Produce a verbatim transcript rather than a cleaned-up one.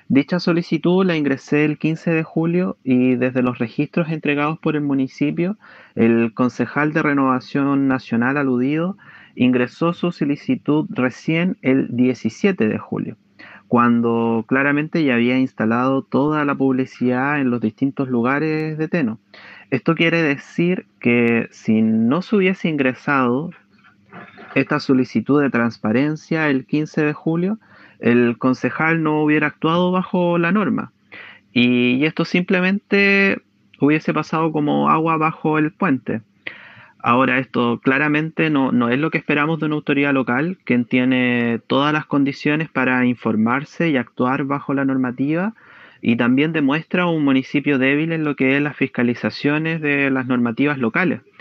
Dicha solicitud la ingresé el quince de julio y desde los registros entregados por el municipio, el concejal de Renovación Nacional aludido ingresó su solicitud recién el diecisiete de julio, cuando claramente ya había instalado toda la publicidad en los distintos lugares de Teno. Esto quiere decir que si no se hubiese ingresado esta solicitud de transparencia el quince de julio, el concejal no hubiera actuado bajo la norma. Y, y esto simplemente hubiese pasado como agua bajo el puente. Ahora, esto claramente no, no es lo que esperamos de una autoridad local, quien tiene todas las condiciones para informarse y actuar bajo la normativa, y también demuestra un municipio débil en lo que es las fiscalizaciones de las normativas locales.